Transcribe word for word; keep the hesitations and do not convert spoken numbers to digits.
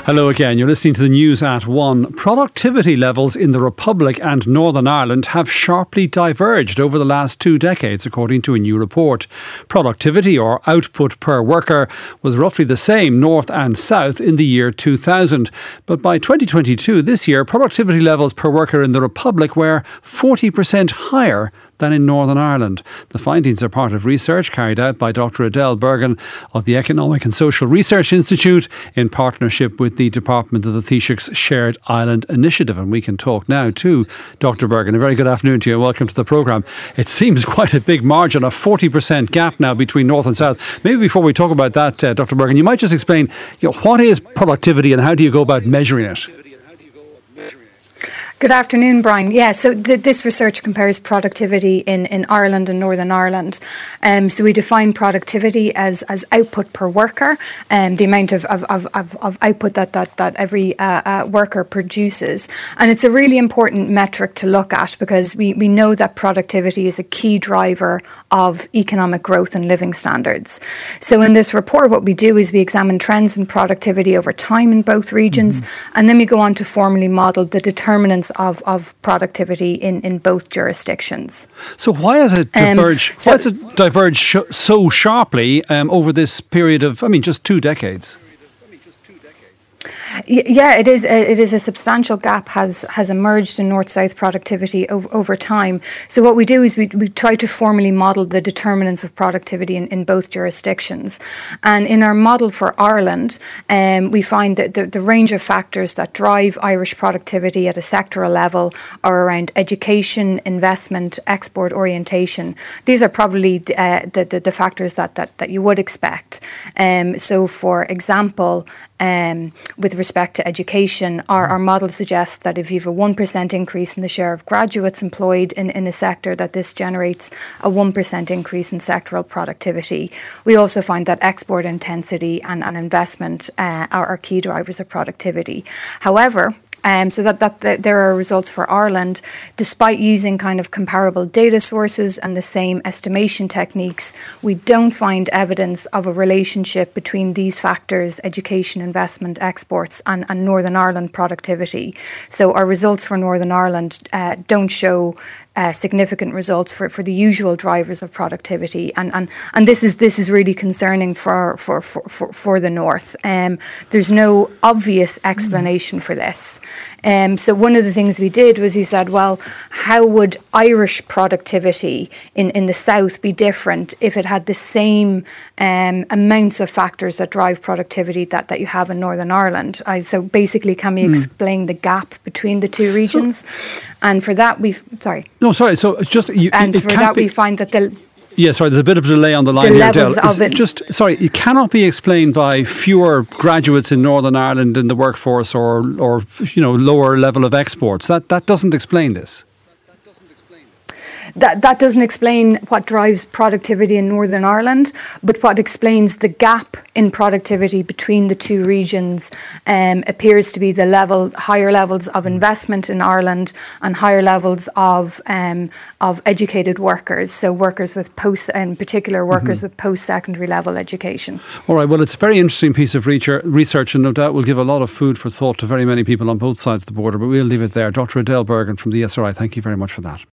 Hello again. You're listening to the news at one. Productivity levels in the Republic and Northern Ireland have sharply diverged over the last two decades, according to a new report. Productivity, or output per worker, was roughly the same north and south in the year two thousand. But by twenty twenty-two, this year, productivity levels per worker in the Republic were forty percent higher than in Northern Ireland. The findings are part of research carried out by Doctor Adele Bergen of the Economic and Social Research Institute in partnership with the Department of the Taoiseach's Shared Island Initiative. And we can talk now to Doctor Bergen. A very good afternoon to you and welcome to the programme. It seems quite a big margin, a forty percent gap now between North and South. Maybe before we talk about that, uh, Doctor Bergen, you might just explain, you know, what is productivity and how do you go about measuring it? Good afternoon, Brian. Yeah, so th- this research compares productivity in, in Ireland and Northern Ireland. Um, so we define productivity as, as output per worker, um, the amount of, of, of, of output that, that, that every uh, uh, worker produces. And it's a really important metric to look at because we, we know that productivity is a key driver of economic growth and living standards. So in this report, what we do is we examine trends in productivity over time in both regions, mm-hmm. and then we go on to formally model the determinants Of, of productivity in, in both jurisdictions. So why has it diverged? Um, so, why has it diverged sh- so sharply um, over this period of, I mean, just two decades? Yeah, it is. It is a substantial gap has has emerged in north-south productivity over, over time. So what we do is we we try to formally model the determinants of productivity in, in both jurisdictions. And in our model for Ireland, um, we find that the, the range of factors that drive Irish productivity at a sectoral level are around education, investment, export orientation. These are probably uh, the, the the factors that that that you would expect. Um, so, for example, Um, with respect to education, our, our model suggests that if you have a one percent increase in the share of graduates employed in, in a sector, that this generates a one percent increase in sectoral productivity. We also find that export intensity and, and investment uh, are, are key drivers of productivity. However, Um, so that, that, that there are results for Ireland, despite using kind of comparable data sources and the same estimation techniques, we don't find evidence of a relationship between these factors, education, investment, exports, and, and Northern Ireland productivity. So our results for Northern Ireland uh, don't show uh, significant results for, for the usual drivers of productivity, and and, and this is this is really concerning for for for, for, for the North. Um, there's no obvious explanation for this. Um, so one of the things we did was we said, well, how would Irish productivity in, in the South be different if it had the same um, amounts of factors that drive productivity that, that you have in Northern Ireland? I, so basically, can we mm. explain the gap between the two regions? So, and for that, we've... Sorry. No, sorry. So it's just... You, and it for that, be- we find that the... Yeah, sorry, there's a bit of a delay on the line the here, levels Del. Of it. Just, sorry, it cannot be explained by fewer graduates in Northern Ireland in the workforce or, or you know, lower level of exports. That that doesn't explain this. That that doesn't explain what drives productivity in Northern Ireland, but what explains the gap in productivity between the two regions um, appears to be the level, higher levels of investment in Ireland and higher levels of um, of educated workers. So workers with post, in particular, workers mm-hmm. with post-secondary level education. All right. Well, it's a very interesting piece of research, and no doubt will give a lot of food for thought to very many people on both sides of the border. But we'll leave it there. Doctor Adele Bergen from the E S R I. Thank you very much for that.